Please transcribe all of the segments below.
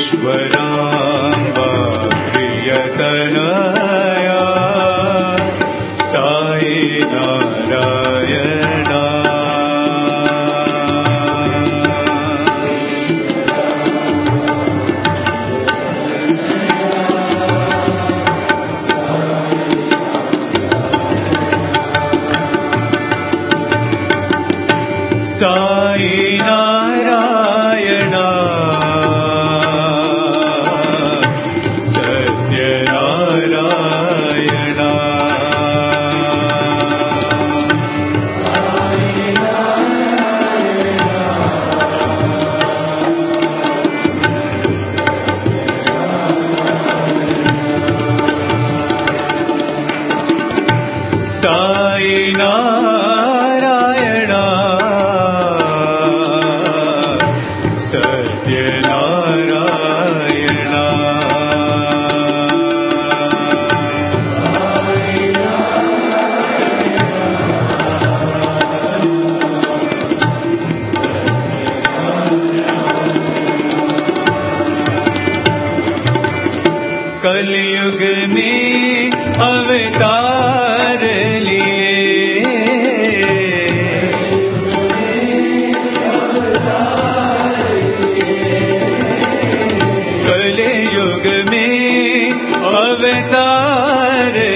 ईश्वराम्बा प्रियतनया साई नारायणा साई नारायणा सत्यनारायणा साई नारायणा सत्यनारायणा कलयुग में अवतार कलयुग में अवतार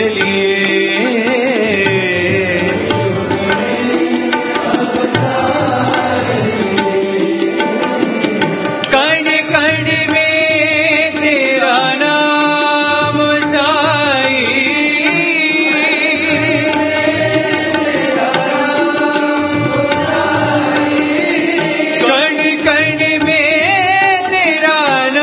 कण कण में तेरा नाम साई कण कण में तेरा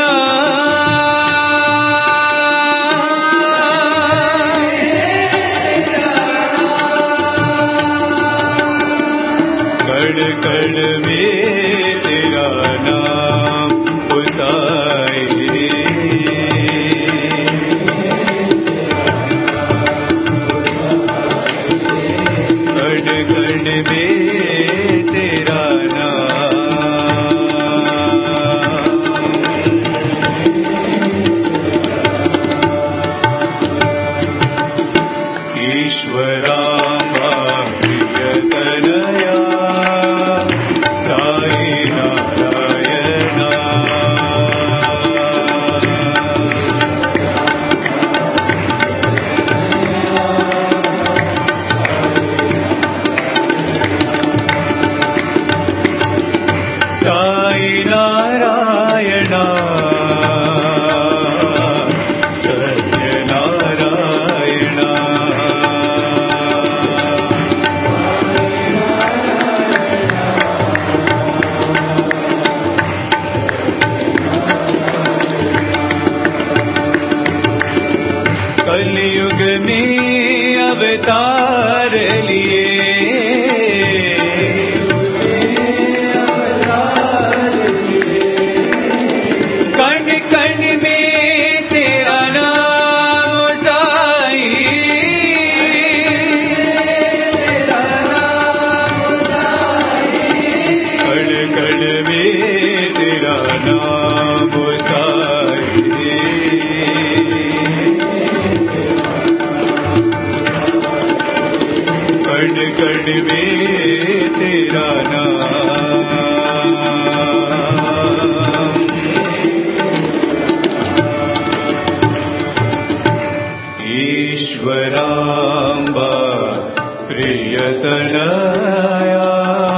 कण कण में तेरा नाम साई कण कण में तेरा ईश्वराम्बा प्रियतनया साई नारायणा साई नारायणा सत्यनारायणा कलयुग में अवतार लिए कण कण में तेरा नाम साई कण कण में तेरा नाम साई कण कण में तेरा नाम ईश्वराम्बा प्रियतनया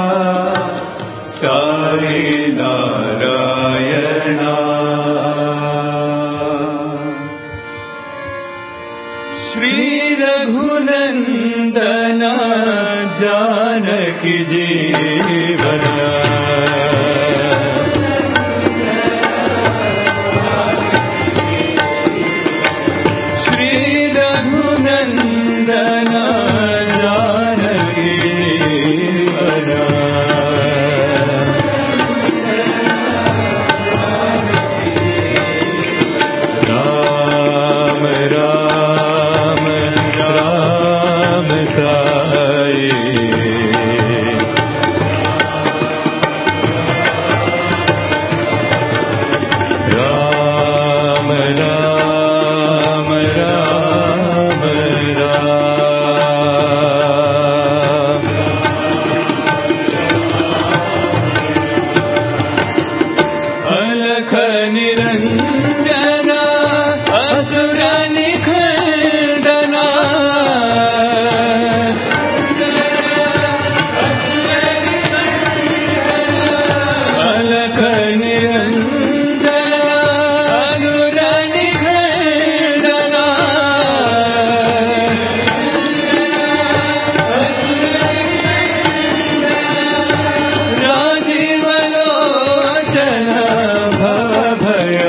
साई नारायणा श्री रघुनंदन जानकी जीवन श्री रघुनंदन जानकी जीवन राम राम राम साई निरञ्जन असुर निखण्डन अलख निरञ्जन असुर निखण्डन राजीवलोचन भवभय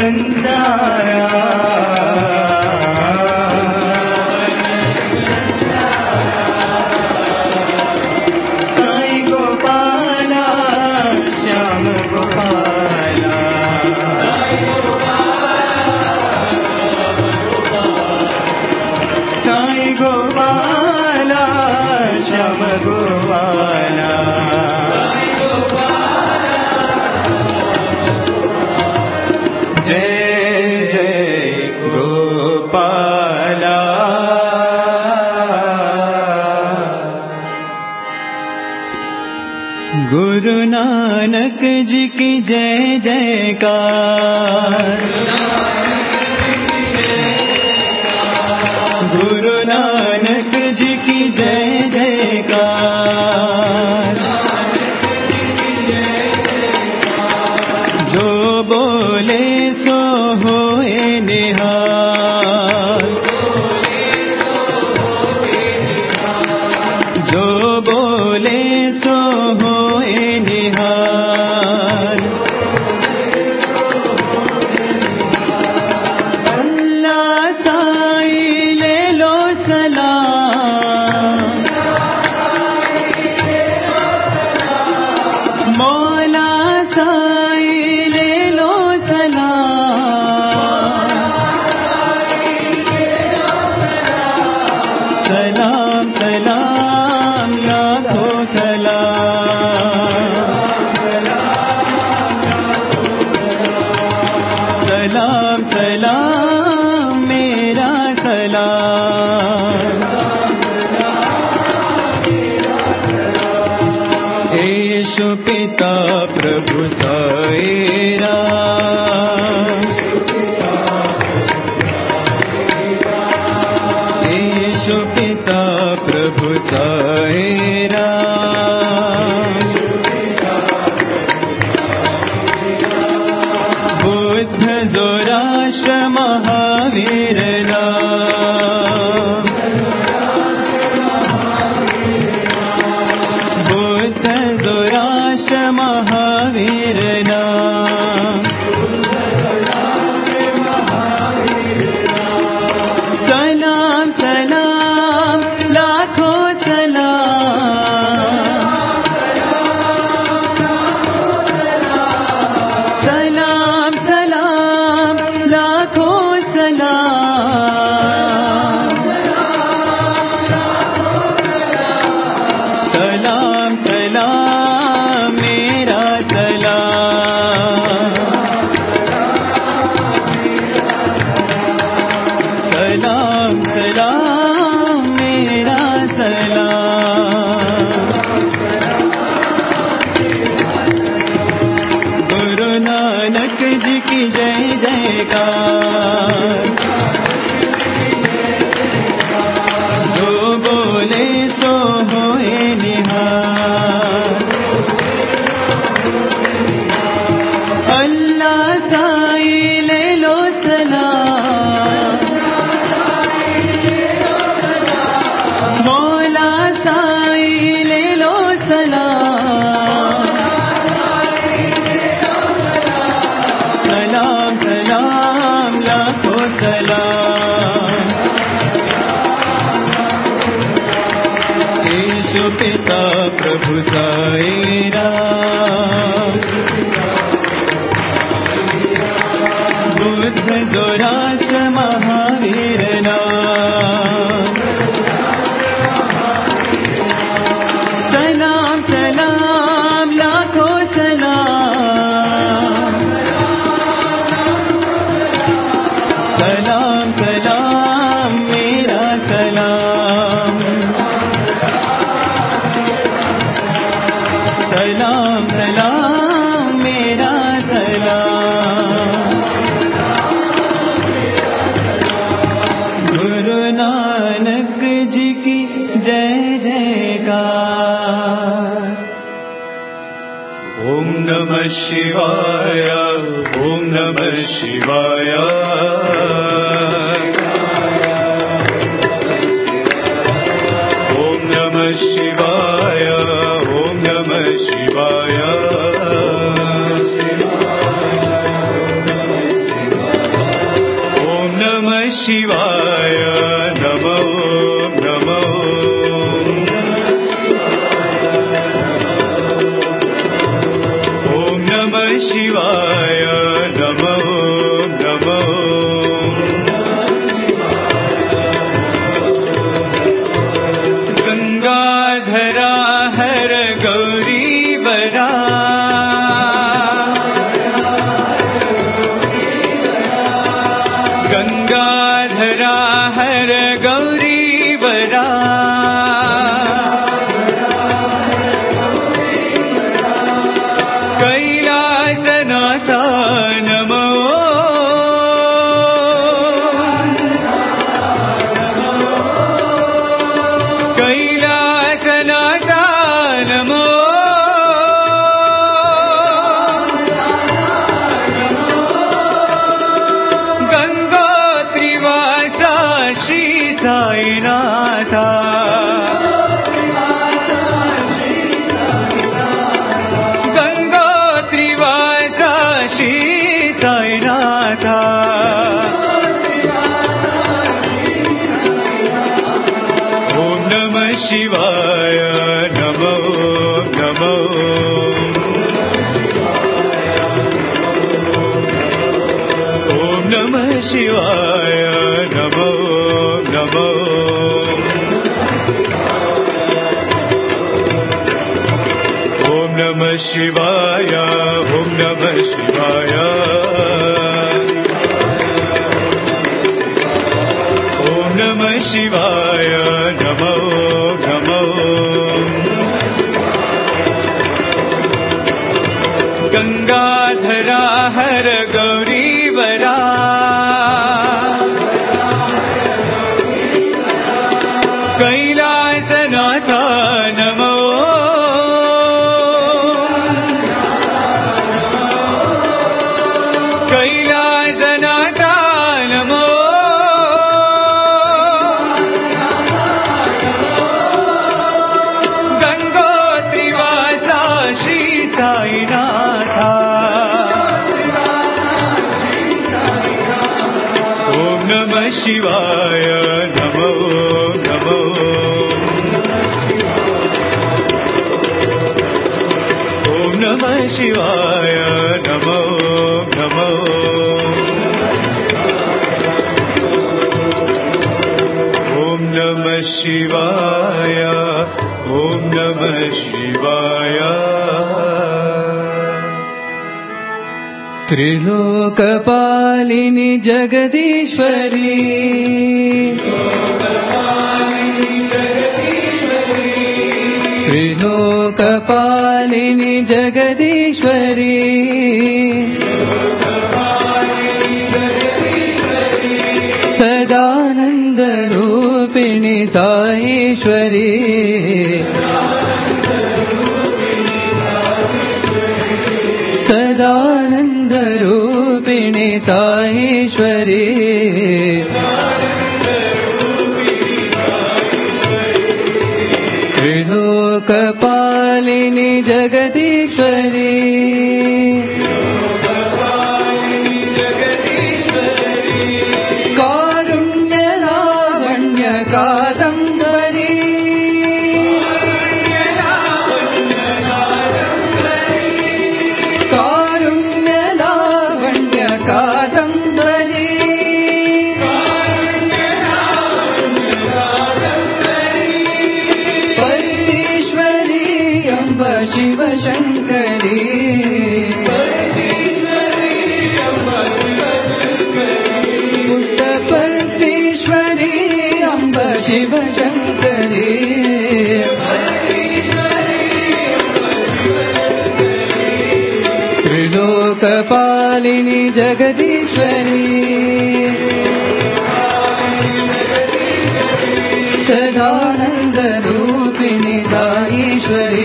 संसारा साईं गोपाला श्याम गोपाला साईं गोपाला श्याम गोपाला जय जय गोपाला। गुरु नानक जी की जय जयकार। गुरु नानक जी की जय जयकार। जो बोले सो होए निहाल। जो बोले सो होए निहाल। अल्लाह साईं ले लो सलाम। मौला साईं ले लो सलाम। सलाम सलाम लाखों सलाम। सलाम सलाम मेरा सलाम। ईशु पिता प्रभु साईं राम। ईशु पिता प्रभु साईं राम। बुद्ध ज़ोराष्ट्र महावीर नाम। बुद्ध ज़ोराष्ट्र महावीर नाम। सलाम सलाम लाखों सलाम। सलाम सलाम लाखों सलाम। सलाम सलाम मेरा सलाम। सलाम सलाम मेरा सलाम। गुरु नानक जी की जय जयकार। जो बोले सो होए निहाल। अल्लाह साईं ले लो सलाम। मौला साईं ले लो सलाम। सलाम सलाम लाखों सलाम। ईशु पिता प्रभु साईं राम। बुद्ध ज़ोराष्ट्र महावीर नाम। सलाम सलाम लाखों सलाम। सलाम सलाम मेरा सलाम। सलाम सलाम मेरा सलाम। गुरु नानक जी की जय जयकार। ओम नमः शिवाय। ओम नमः शिवाय। ओम नमः शिवाय। ओम नमः शिवाय। शिवाय नमो नमो ॐ नमः शिवाय नमो नमो गंगाधरा हर गौरी बरा गंगाधरा हर गौरी बरा कैलासनाथ नमो कैलासनाथ नमो गंगोत्रीवासा श्री साईनाथ गंगोत्रीवासा श्री साईनाथ ॐ नमः शिवाय नमो नमो ॐ नमः शिवाय नमो नमो ॐ नमः शिवाय ॐ नमः शिवाय ॐ नमः शिवाय नमो नमो गंगाधरा हर गौरी बरा कैलासनाथ नमो कैलासनाथ नमो गंगोत्रीवासा श्री साईनाथ ॐ नमः शिवाय नमो नमो ॐ नमः शिवाय नमो नमो ॐ नमः शिवाय ॐ नमः शिवाय त्रिलोकपालिनी जगदीश्वरी त्रिलोकपालिनी जगदीश्वरी सदानंद रूपिणी साईश्वरी सदानंद रूपिणी साईश्वरी त्रिलोकपालिनी जगदीश्वरी कारुण्य लावण्य कादम्बरी कारुण्य लावण्य कादम्बरी परमेश्वरी अम्ब शिवशङ्करी पुट्टपर्मेश्वरी अम्ब शिवशङ्करी त्रिलोकपालिनी जगदीश्वरी सदानंद रूपिणी साईश्वरी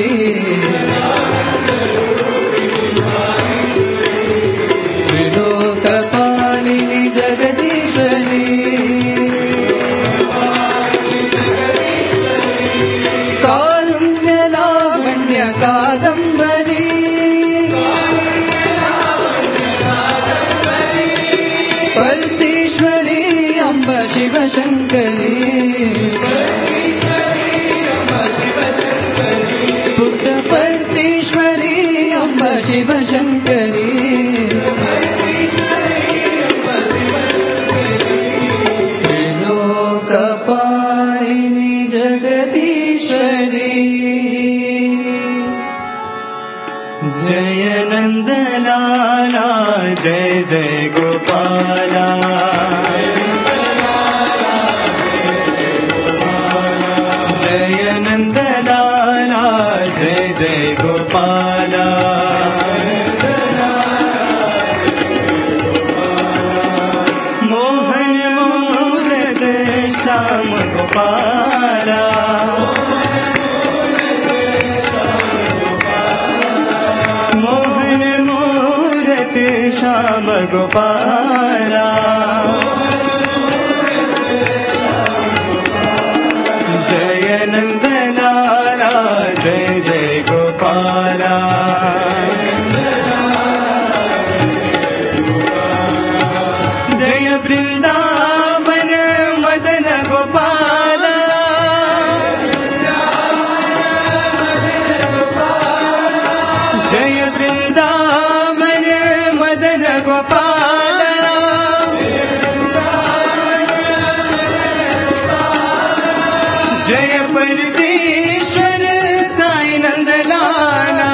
त्रिलोकपालिनी जगदीश्वरी कारुण्य लावण्य कादम्बरी परमेश्वरी శంకరి పుట్టపర్తీశ్వరి అంబ శివ శంకరి త్రిలోకపాలిని జగదీశ్వరి జయ నందలాలా జయ జయ గోపాలా జయ నందలాలా జయ జయ గోపాలా మోహన మూరత శ్యామ గోపాలా श्याम गोपाला जय नंदलाला जय जय गोपाला जय वृंदावन मदन गोपाला जय वृंदावन मदन गोपाला जय परमेश्वर साई नंदलाला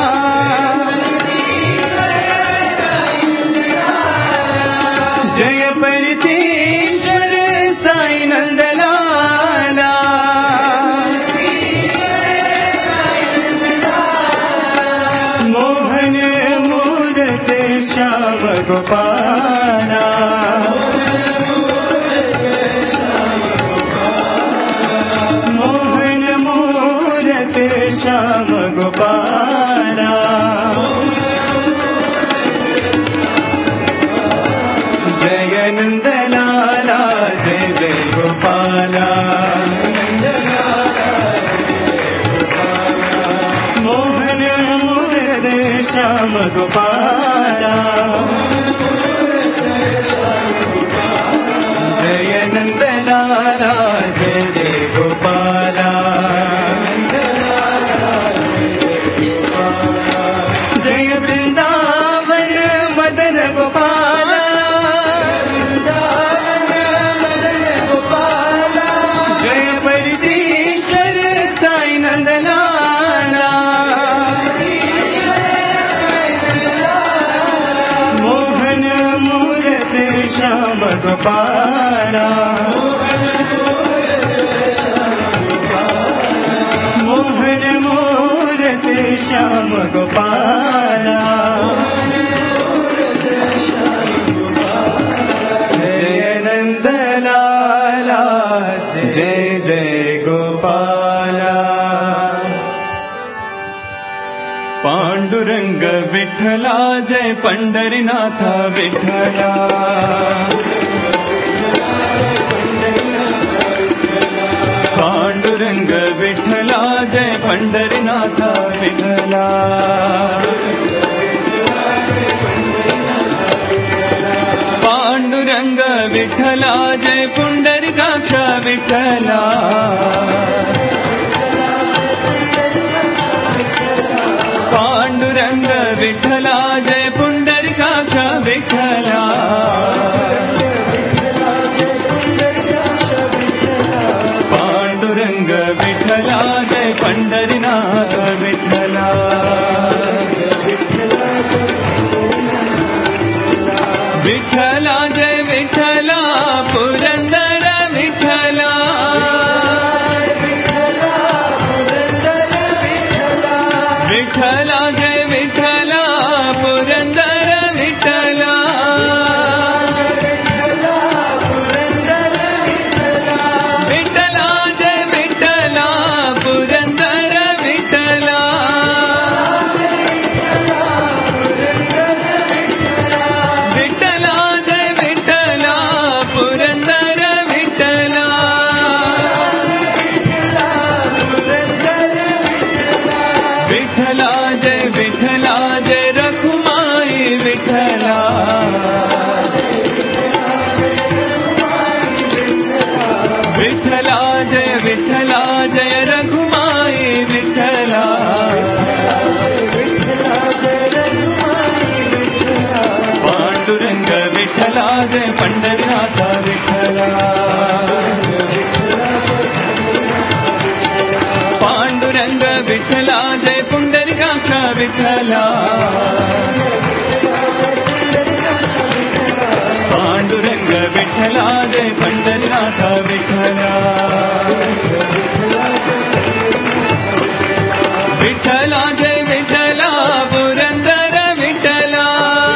जय परमेश्वर साई नंदलाला मोहन मूरत श्याम गोपाला मोहन मूरत श्याम गोपाला जय नंदलाला जय जय गोपाला मोहन मूरत श्याम गोपाला जय नंदलाला जय जय गोपाला जय वृंदावन मदन गोपाला जय परमेश्वर साई नंदलाला मोहन मूरत श्याम गोपाला मोहन मूरत श्याम गोपाला जय नंदलाला जय जय गोपाला पांडुरंग विठ्ठला जय पंढरीनाथ विठ्ठला पांडुरंग विठ्ठला जय पंढरीनाथ विठ्ठला पांडुरंग विठ्ठला जय पुंडरीकाक्ष विठ्ठला पांडुरंग विठ्ठला जय पुंडरीकाक्ष विठ्ठला पांडुरंग विठ्ठला जय पंढरीनाथ विठ्ठला विठ्ठला जय विठ्ठला पुरंदर विठ्ठला विठ्ठला जय विठ्ठला पुरंदर विठ्ठला विठ्ठला जय विठ्ठला पुरंदर विठ्ठला विठ्ठला जय विठ्ठला पुरंदर विठ्ठला जय पंढरीनाथ विठ्ठला पांडुरंग विठ्ठला जय पुंडरीकाक्ष विठ्ठला पांडुरंग विठ्ठला जय पंढरीनाथ विठ्ठला विठ्ठला जय विठ्ठला पुरंदर विठ्ठला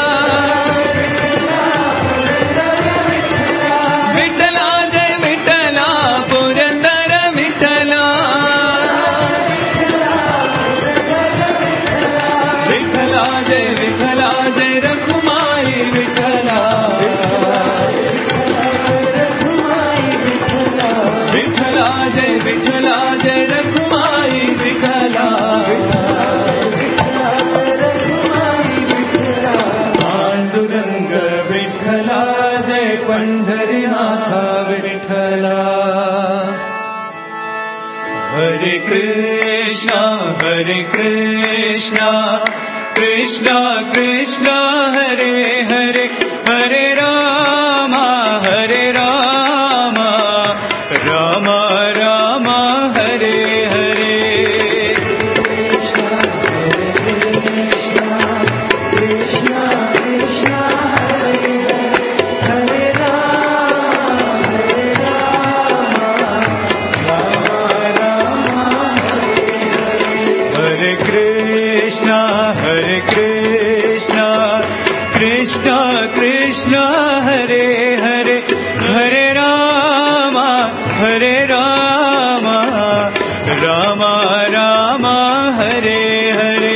विठ्ठला जय विठ्ठला पुरंदर विठ्ठला विठ्ठला जय रखुमाई विठ्ठला विठ्ठला जय रखुमाई विठ्ठला पांडुरंग विठ्ठला जय पंढरीनाथ विठ्ठला हरे Krishna Krishna Krishna Hare Hare Hare Ram Ram Ram Hare Hare Hare Krishna Krishna Hare Hare Hare Ram Ram Ram Hare Hare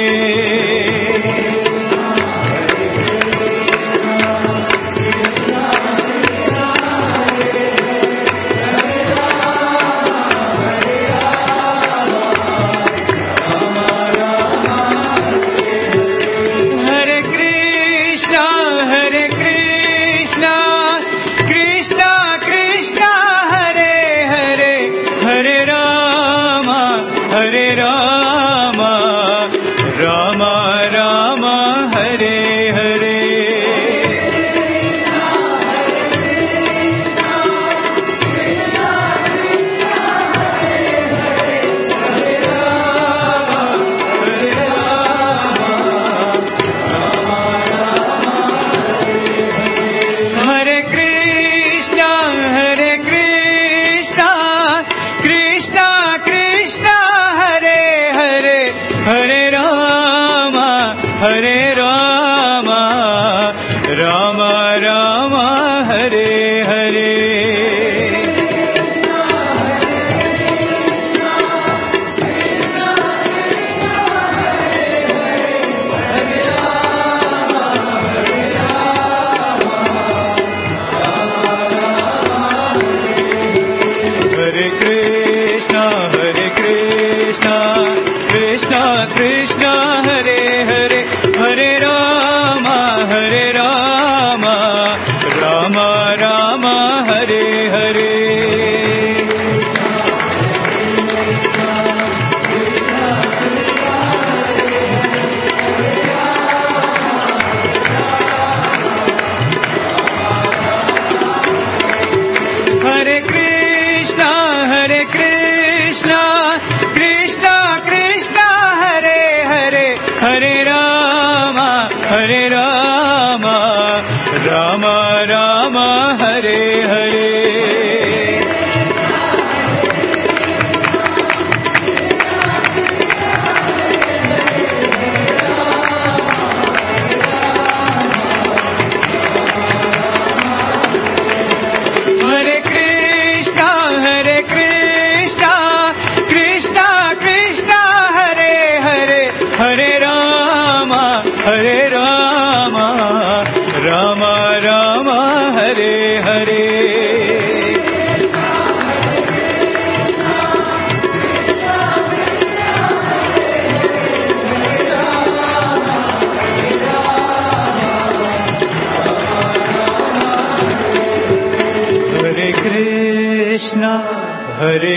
Hare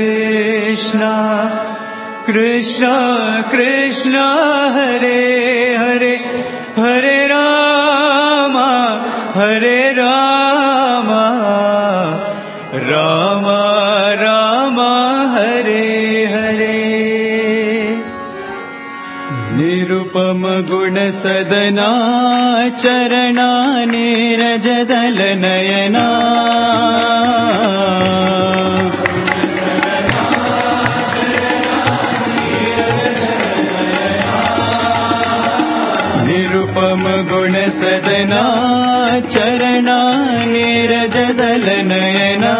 Krishna, Krishna Krishna Hare Hare, Hare Rama, Hare Rama. Ram Ram Hare Hare Nirupam गुण सदना चरणा नीरज दल नयना निरुपम गुण सदना चरणा नीरज दल नयना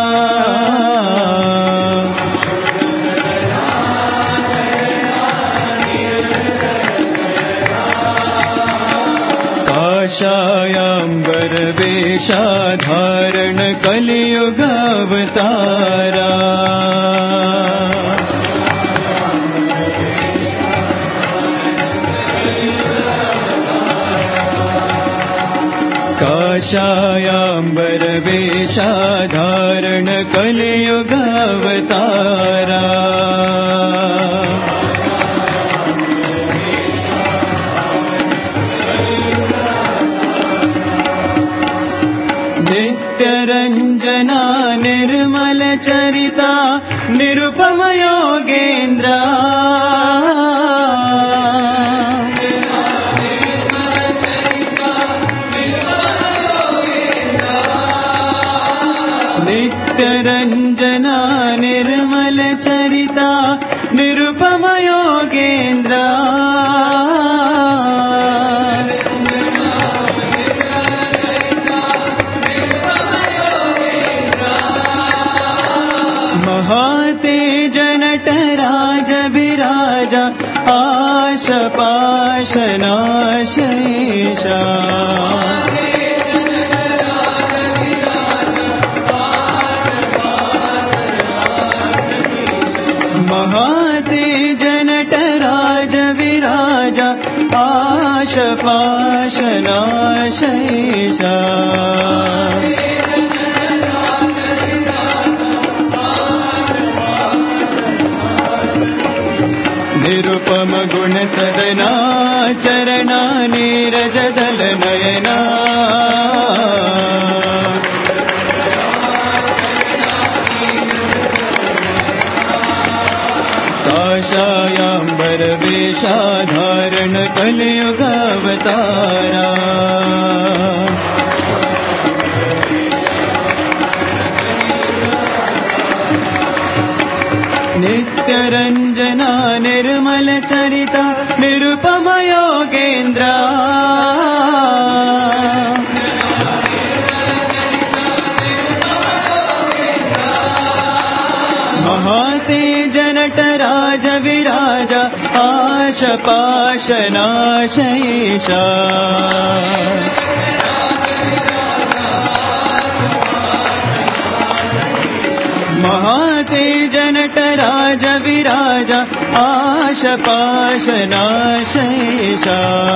काशायांबर वेशा धारण कलियुग अवतारा काशायांबर वेशा धारण कलियुग अवतारा नित्यरंजना निर्मल चरिता निरुपम योगेन्द्रा नित्यरंजना निर्मल चरिता निरुपम योगेन्द्रा महातेज नटराज विराजा आशपाशनाशेषा महातेज नटराज विराजा आशपाशनाशेषा निरुपम गुण सदना चरणा नीरज दल नयना काशायांबर वेशा धारण कलियुग अवतारा नित्यरंजना निर्मल चरिता निरुपम योगेन्द्रा महातेज नटराज विराजा आशपाशनाशेषा महातेज नटराज विराजा आशपाशनाशेषा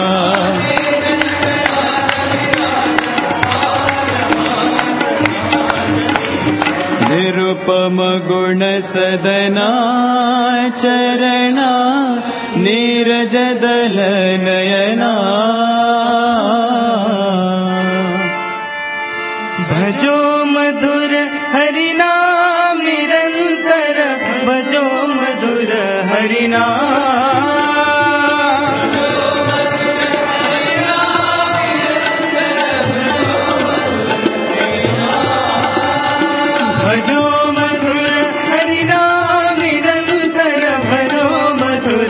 निरुपम गुण सदना चरणा नीरज दल नयना भजो मधुर हरिनाम निरंतर भजो मधुर हरिनाम भजो मधुर हरिनाम निरंतर भजो मधुर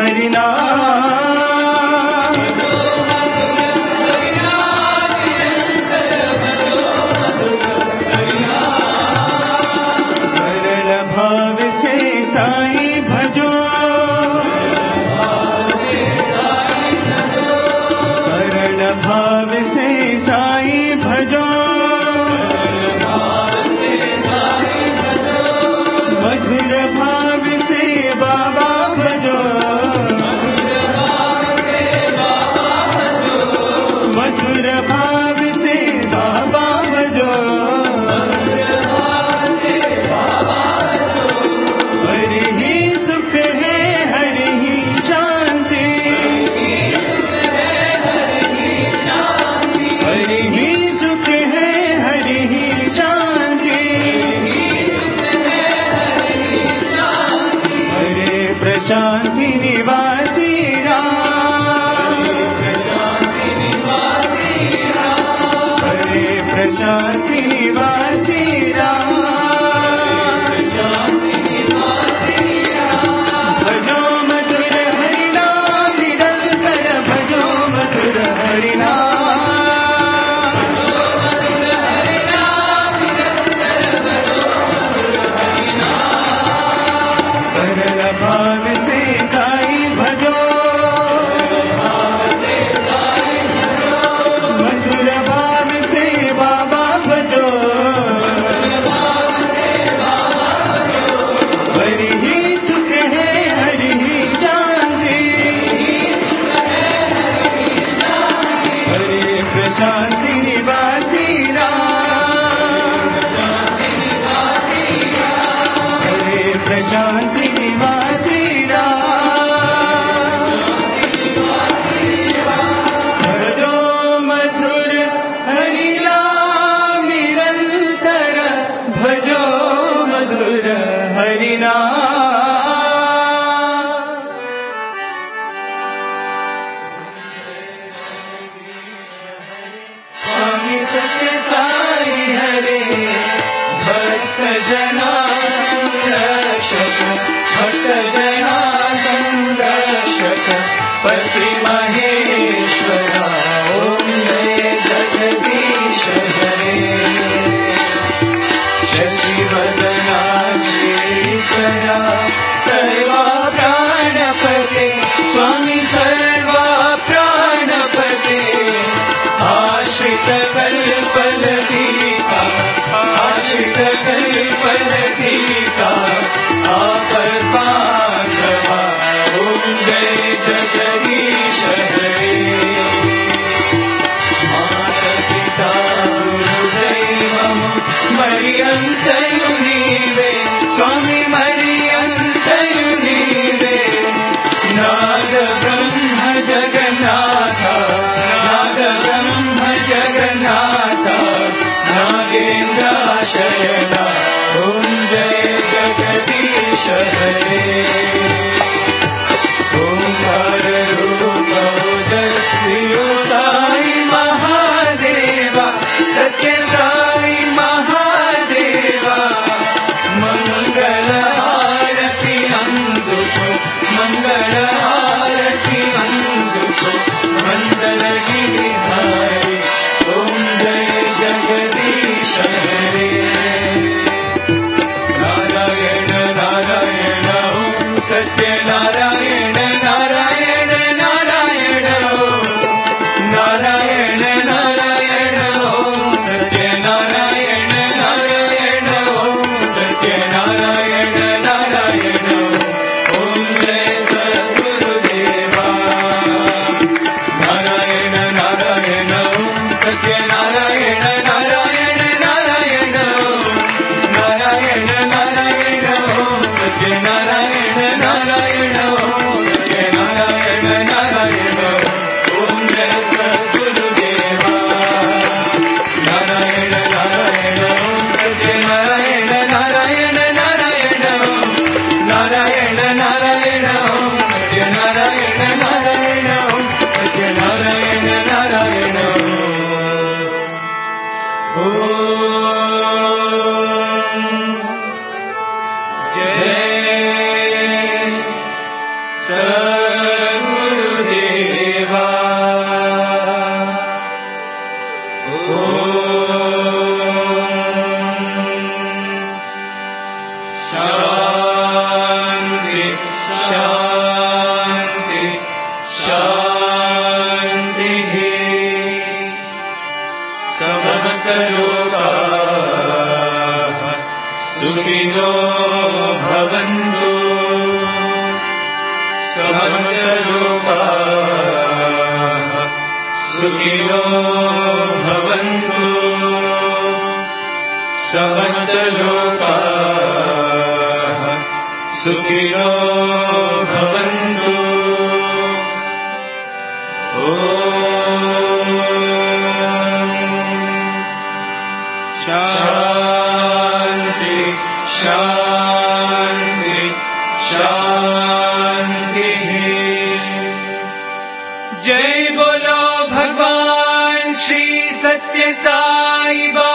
हरिनाम सरल भाव से साईं भजो नारायण नारायण नारायण नारायण नारायण ओम सत्यनारायण नारायण ओम सत्यनारायण नारायण ओम जय सद्गुरुदेवा नारायण नारायण ओम सत्यनारायण नारायण नारायण ओम नारायण नारायण ओम सत्यनारायण नारायण ओम सत्यनारायण नारायण सुखिनो भवन्तु समस्तलोकाः सुखिनो भवन्तु समस्तलोकाः सुखिनो भवन्तु शान्ति शान्ति शान्ति जय बोलो भगवान श्री सत्य साई बाबा।